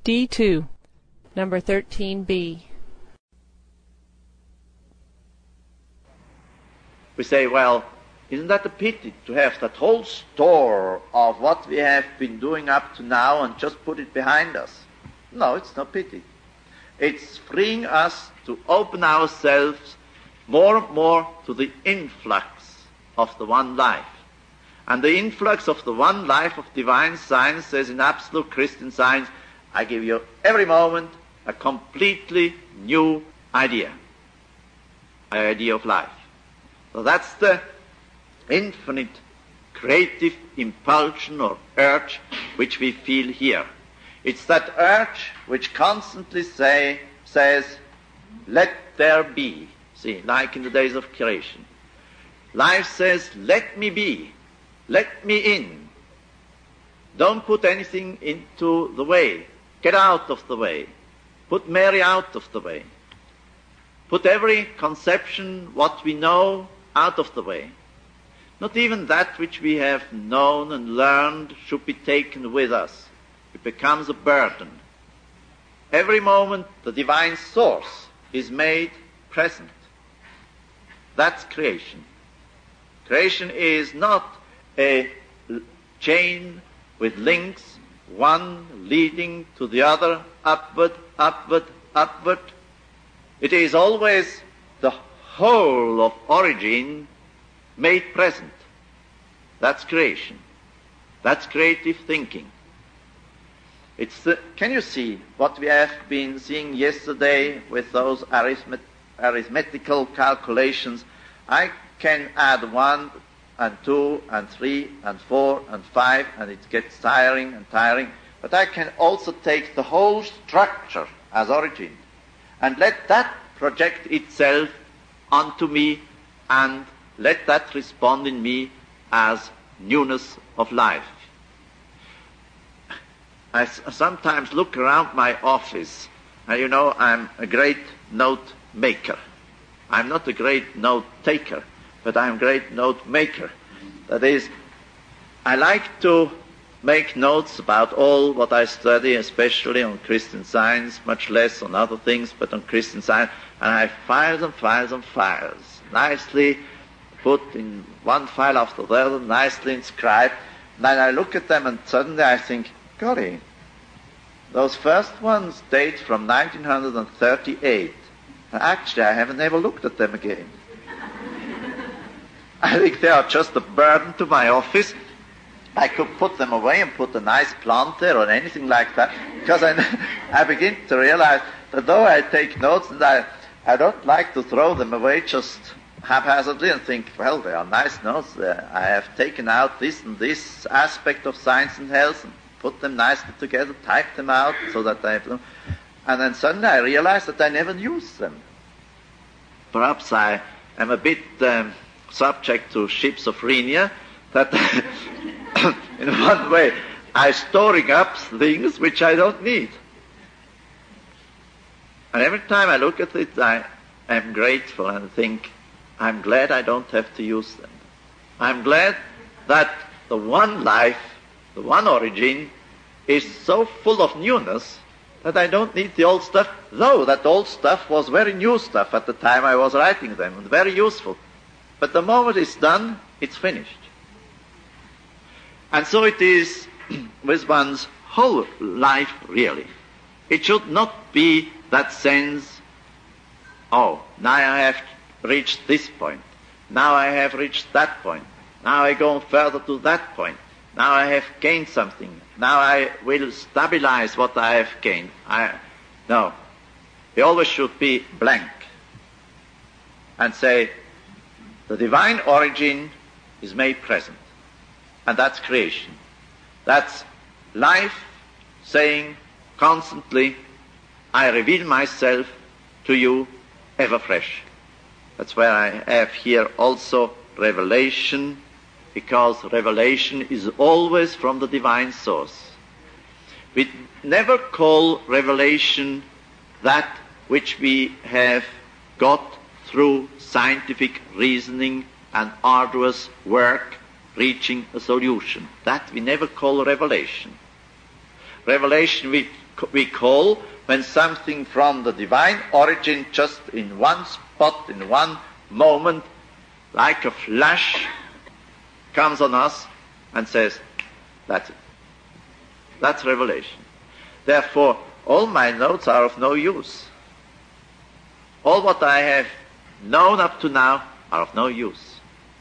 D2, number 13B. We say, well, isn't that a pity to have that whole store of what we have been doing up to now and just put it behind us? No, it's no pity. It's freeing us to open ourselves more and more to the influx of the one life. And the influx of the one life of divine science says in absolute Christian science, I give you every moment a completely new idea of life. So that's the infinite creative impulsion or urge which we feel here. It's that urge which constantly says, let there be. See, like in the days of creation. Life says, let me be. Let me in. Don't put anything into the way. Get out of the way. Put Mary out of the way. Put every conception, what we know, out of the way. Not even that which we have known and learned should be taken with us. It becomes a burden. Every moment the divine source is made present. That's creation. Creation is not a chain with links, one leading to the other, upward, upward, upward. It is always the whole of origin made present. That's creation. That's creative thinking. Can you see what we have been seeing yesterday with those arithmetical calculations? I can add 1 and 2 and 3 and 4 and 5 and it gets tiring and tiring. But I can also take the whole structure as origin and let that project itself onto me and let that respond in me as newness of life. I sometimes look around my office, and you know I'm a great note maker. I'm not a great note taker, but I'm a great note maker. That is, I like to make notes about all what I study, especially on Christian Science, much less on other things, but on Christian Science, and I have files and files and files, nicely put in one file after the other, nicely inscribed. And then I look at them and suddenly I think, golly, those first ones date from 1938. Actually, I haven't ever looked at them again. I think they are just a burden to my office. I could put them away and put a nice plant there or anything like that, because I begin to realize that though I take notes, and I don't like to throw them away just haphazardly and think, well, they are nice notes. I have taken out this and this aspect of science and health and put them nicely together, type them out so that I have them. And then suddenly I realize that I never use them. Perhaps I am a bit subject to schizophrenia, that in one way I'm storing up things which I don't need. And every time I look at it, I am grateful and think, I'm glad I don't have to use them. I'm glad that the one life, the one origin, is so full of newness that I don't need the old stuff, though that old stuff was very new stuff at the time I was writing them, and very useful. But the moment it's done, it's finished. And so it is with one's whole life, really. It should not be that sense, oh, now I have reached this point. Now I have reached that point. Now I go further to that point. Now I have gained something. Now I will stabilize what I have gained. No. We always should be blank and say, the divine origin is made present. And that's creation. That's life saying constantly, I reveal myself to you ever fresh. That's where I have here also revelation, because revelation is always from the divine source. We never call revelation that which we have got through scientific reasoning and arduous work reaching a solution. That we never call revelation. revelation we call when something from the divine origin just in one spot, in one moment, like a flash, comes on us and says, that's it. That's revelation. Therefore, all my notes are of no use. All what I have known up to now are of no use.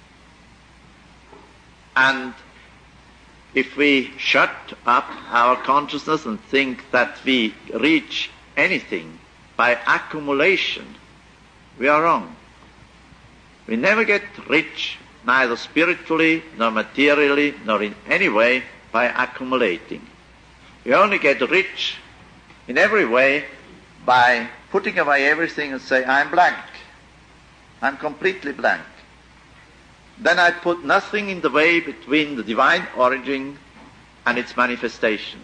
And if we shut up our consciousness and think that we reach anything by accumulation, we are wrong. We never get rich, neither spiritually, nor materially, nor in any way, by accumulating. We only get rich in every way by putting away everything and say, I'm blank. I'm completely blank. Then I put nothing in the way between the divine origin and its manifestation.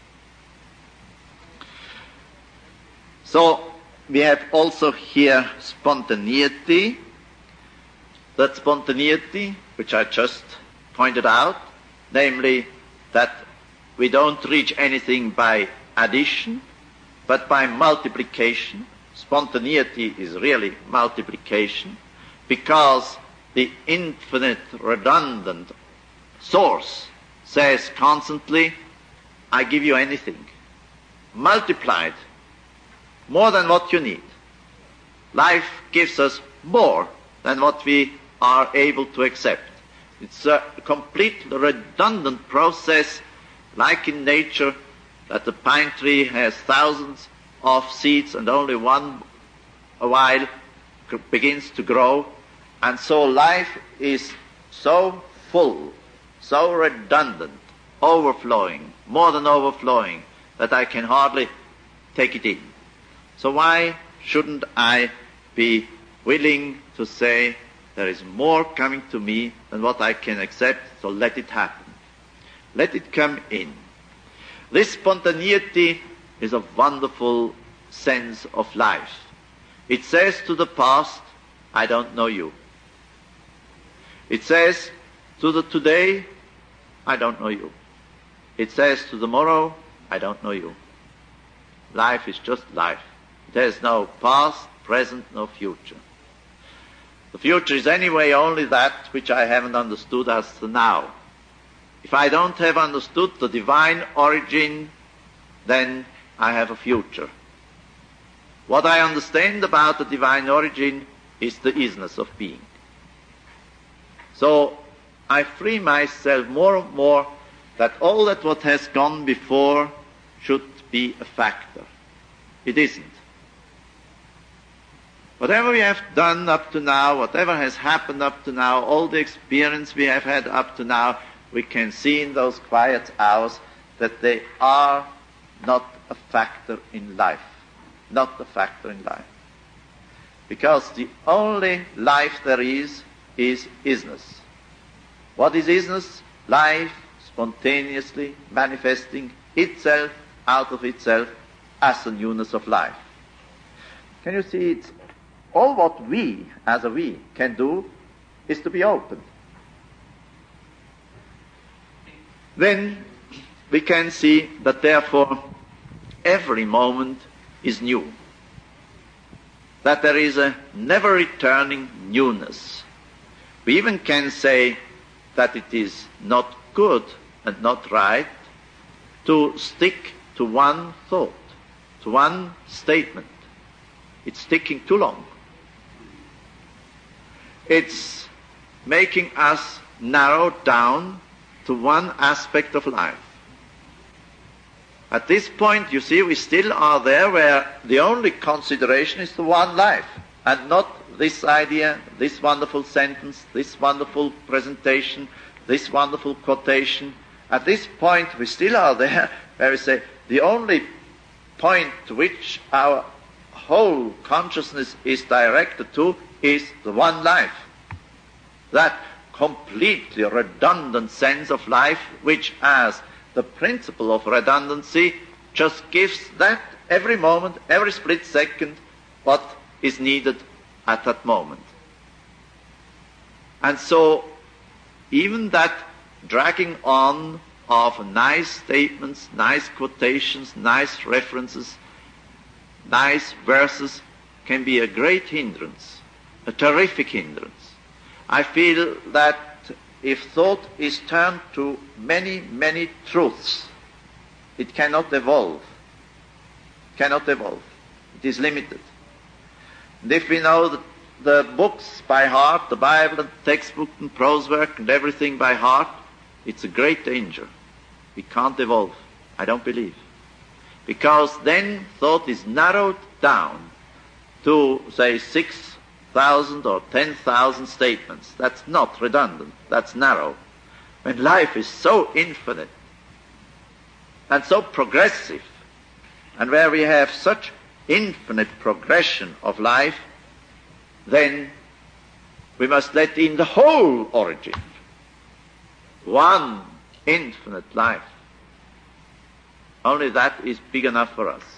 So we have also here spontaneity. That spontaneity, which I just pointed out, namely that we don't reach anything by addition, but by multiplication. Spontaneity is really multiplication, because the infinite redundant source says constantly, I give you anything, multiplied, more than what you need. Life gives us more than what we are able to accept. It's a complete redundant process, like in nature, that the pine tree has thousands of seeds and only one a while begins to grow. And so life is so full, so redundant, overflowing, more than overflowing, that I can hardly take it in. So why shouldn't I be willing to say there is more coming to me than what I can accept, so let it happen. Let it come in. This spontaneity is a wonderful sense of life. It says to the past, I don't know you. It says to the today, I don't know you. It says to tomorrow, I don't know you. Life is just life. It has no past, present, no future. The future is anyway only that which I haven't understood as the now. If I don't have understood the divine origin, then I have a future. What I understand about the divine origin is the isness of being. So I free myself more and more that all that what has gone before should be a factor. It isn't. Whatever we have done up to now, whatever has happened up to now, all the experience we have had up to now, we can see in those quiet hours that they are not a factor in life. Not a factor in life. Because the only life there is isness. What is isness? Life spontaneously manifesting itself out of itself as the newness of life. Can you see it's all what we, as a we, can do is to be open. Then we can see that therefore every moment is new. That there is a never returning newness. We even can say that it is not good and not right to stick to one thought, to one statement. It's sticking too long. It's making us narrow down to one aspect of life. At this point, you see, we still are there where the only consideration is the one life, and not this idea, this wonderful sentence, this wonderful presentation, this wonderful quotation. At this point, we still are there where we say the only point to which our whole consciousness is directed to is the one life. That completely redundant sense of life, which as the principle of redundancy just gives that every moment, every split second, what is needed at that moment. And so even that dragging on of nice statements, nice quotations, nice references, nice verses can be a great hindrance, a terrific hindrance. I feel that if thought is turned to many, many truths, it cannot evolve. Cannot evolve. It is limited. And if we know the books by heart, the Bible and textbook and prose work and everything by heart, it's a great danger. We can't evolve, I don't believe. Because then thought is narrowed down to, say, 6,000 or 10,000 statements. That's not redundant, that's narrow. When life is so infinite and so progressive, and where we have such infinite progression of life, then we must let in the whole origin. One infinite life. Only that is big enough for us.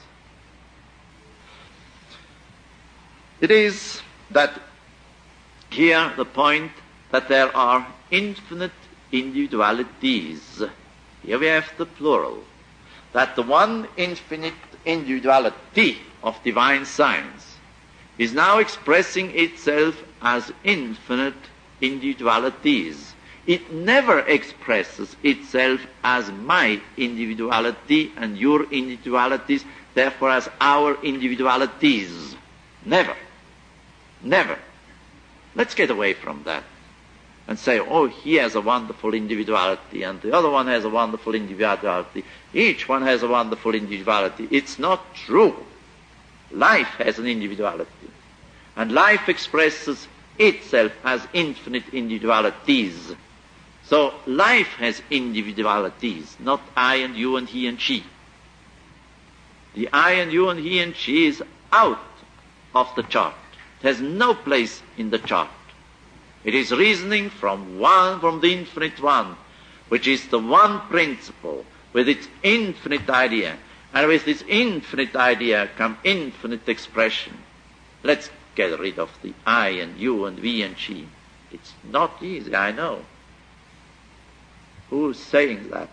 It is that here the point that there are infinite individualities. Here we have the plural. That the one infinite individuality of divine science is now expressing itself as infinite individualities. It never expresses itself as my individuality and your individualities, therefore as our individualities. Never. Never. Let's get away from that and say, oh, he has a wonderful individuality and the other one has a wonderful individuality. Each one has a wonderful individuality. It's not true. Life has an individuality. And life expresses itself as infinite individualities. So life has individualities, not I and you and he and she. The I and you and he and she is out of the chart. It has no place in the chart. It is reasoning from the infinite one, which is the one principle with its infinite idea. And with this infinite idea come infinite expression. Let's get rid of the I and you and we and she. It's not easy, I know. Who's saying that?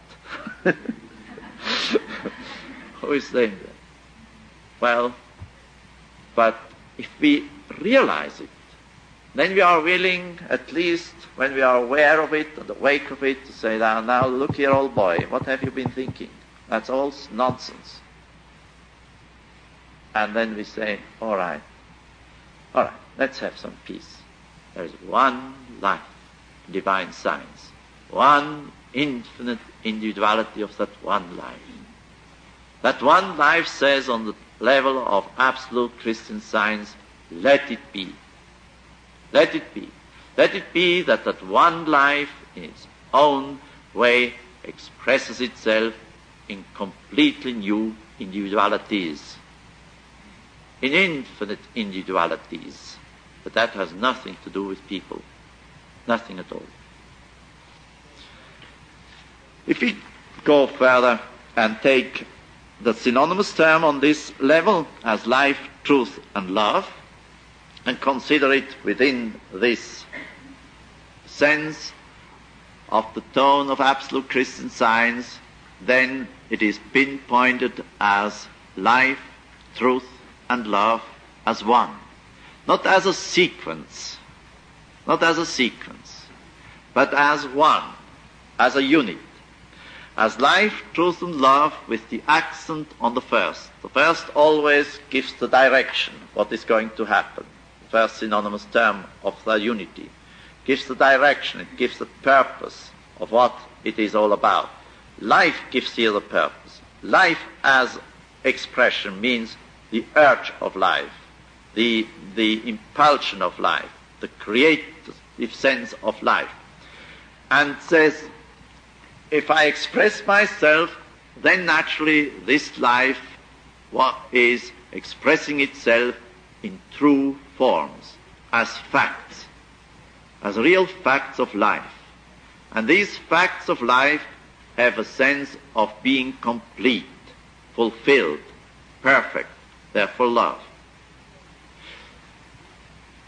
Who is saying that? Well, but if we realize it, then we are willing, at least when we are aware of it and awake of it, to say, now look here, old boy, what have you been thinking? That's all nonsense. And then we say, all right, let's have some peace. There is one life, divine science, one infinite individuality of that one life. That one life says on the level of absolute Christian science, let it be. Let it be. Let it be that that one life in its own way expresses itself in completely new individualities, in infinite individualities. But that has nothing to do with people. Nothing at all. If we go further and take the synonymous term on this level as life, truth, and love, and consider it within this sense of the tone of absolute Christian science, then it is pinpointed as life, truth, and love as one. Not as a sequence, but as one, as a unit. As life, truth, and love with the accent on the first. The first always gives the direction, what is going to happen. The first synonymous term of the unity gives the direction, it gives the purpose of what it is all about. Life gives here the purpose. Life as expression means the urge of life, the impulsion of life, the creative sense of life. And says, if I express myself, then naturally this life is expressing itself in true forms, as facts, as real facts of life. And these facts of life have a sense of being complete, fulfilled, perfect, therefore love.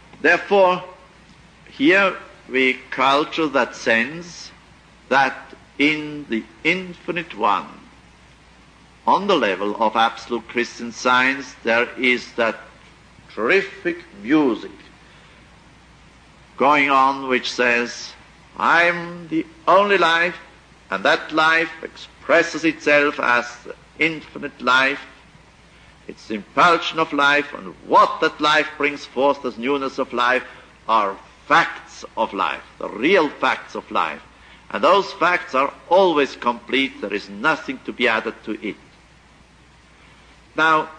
Therefore, here we culture that sense that in the infinite one, on the level of absolute Christian Science, there is that terrific music going on which says, I'm the only life, and that life expresses itself as the infinite life. It's the impulsion of life, and what that life brings forth as newness of life are facts of life, the real facts of life. And those facts are always complete. There is nothing to be added to it. Now,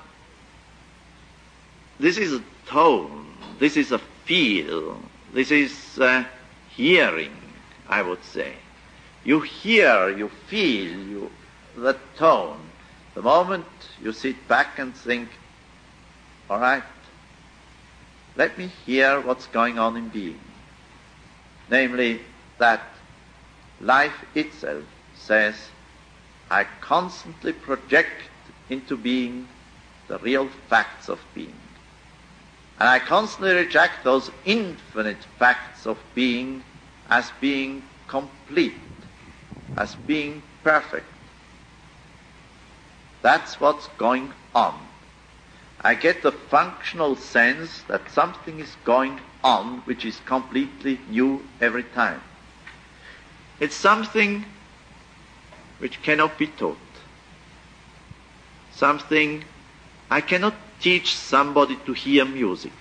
this is a tone, this is a feel, this is hearing, I would say. You hear, you feel the tone. The moment you sit back and think, all right, let me hear what's going on in being. Namely, that life itself says, I constantly project into being the real facts of being. And I constantly reject those infinite facts of being as being complete, as being perfect. That's what's going on. I get the functional sense that something is going on which is completely new every time. It's something which cannot be taught. Something I cannot teach somebody to hear music.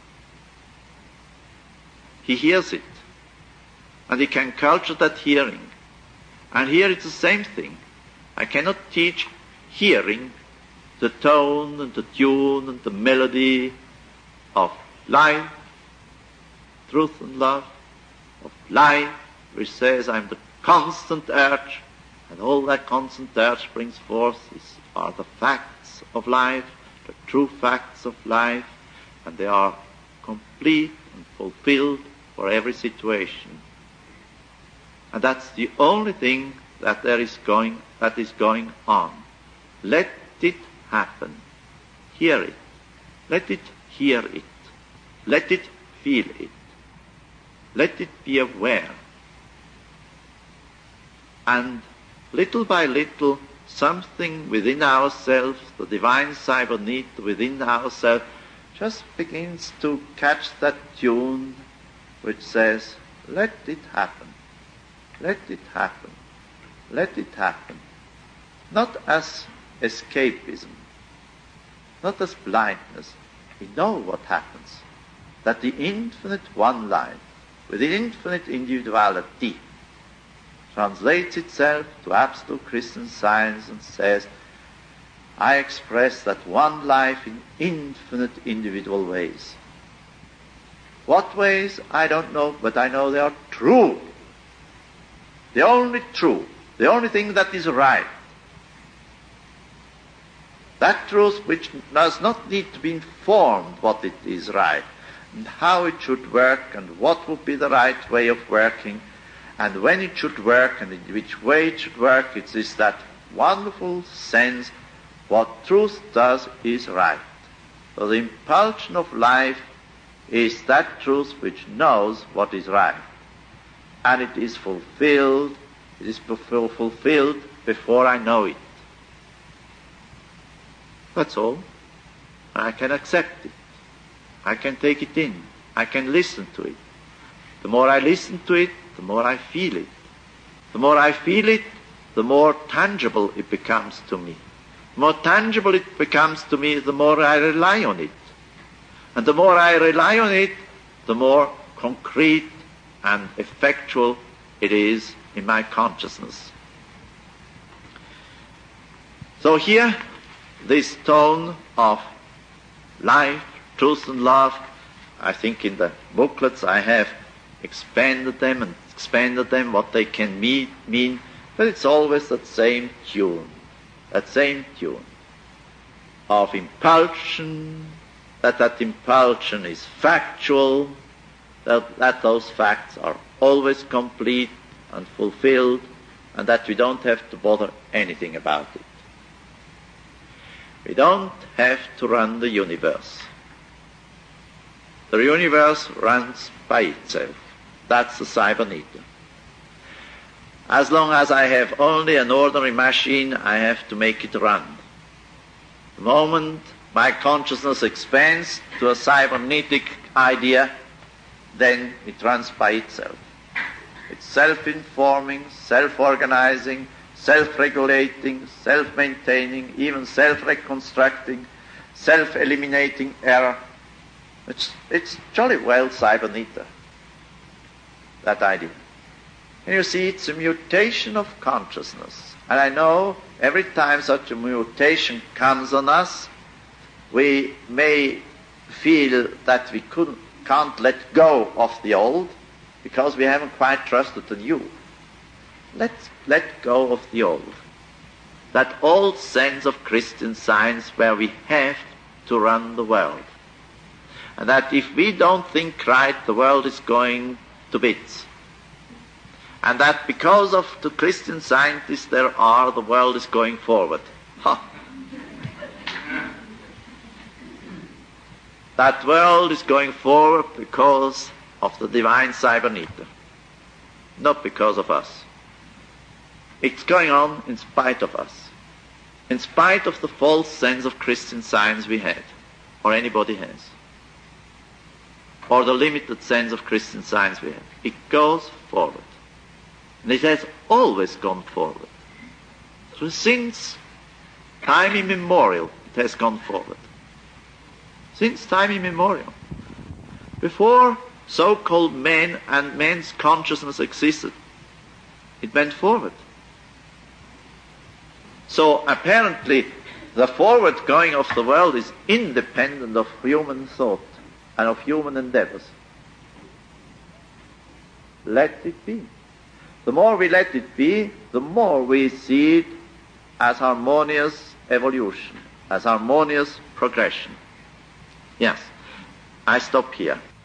He hears it, and he can culture that hearing. And here it's the same thing. I cannot teach hearing the tone and the tune and the melody of life, truth and love, of life, which says I'm the constant urge, and all that constant urge brings forth are the facts of life, the true facts of life, and they are complete and fulfilled for every situation. And that's the only thing that is going on. Let it happen. Hear it. Let it hear it. Let it feel it. Let it be aware. And little by little, something within ourselves, the divine cybernete within ourselves, just begins to catch that tune which says, let it happen. Let it happen. Let it happen. Not as escapism, not as blindness. We know what happens. That the infinite one life, with the infinite individuality, translates itself to absolute Christian Science and says, I express that one life in infinite individual ways. What ways? I don't know, but I know they are true. The only true, the only thing that is right. That truth which does not need to be informed what it is right, and how it should work, and what would be the right way of working, and when it should work, and in which way it should work. It is that wonderful sense, what truth does is right. So the impulsion of life is that truth which knows what is right. And it is fulfilled before I know it. That's all. I can accept it. I can take it in. I can listen to it. The more I listen to it, the more I feel it. The more I feel it, the more tangible it becomes to me. The more tangible it becomes to me, the more I rely on it. And the more I rely on it, the more concrete and effectual it is in my consciousness. So here, this tone of life, truth and love, I think in the booklets I have expanded them what they can mean, but it's always that same tune of impulsion, that impulsion is factual, that those facts are always complete and fulfilled, and that we don't have to bother anything about it. We don't have to run the universe. The universe runs by itself. That's the cyberneter. As long as I have only an ordinary machine, I have to make it run. The moment my consciousness expands to a cybernetic idea, then it runs by itself. It's self-informing, self-organizing, self-regulating, self-maintaining, even self-reconstructing, self-eliminating error. It's jolly well cybernetic, that idea. And you see, it's a mutation of consciousness. And I know every time such a mutation comes on us, we may feel that we can't let go of the old because we haven't quite trusted the new. Let's let go of the old. That old sense of Christian Science where we have to run the world. And that if we don't think right, the world is going to bits. And that because of the Christian scientists there are, the world is going forward. Ha! That world is going forward because of the divine cyberneter, not because of us. It's going on in spite of us, in spite of the false sense of Christian Science we had, or anybody has, or the limited sense of Christian Science we have. It goes forward. And it has always gone forward. So since time immemorial, it has gone forward. Since time immemorial. Before so-called men and man's consciousness existed, it went forward. So apparently the forward going of the world is independent of human thought and of human endeavors. Let it be. The more we let it be, the more we see it as harmonious evolution, as harmonious progression. Yes, I stop here.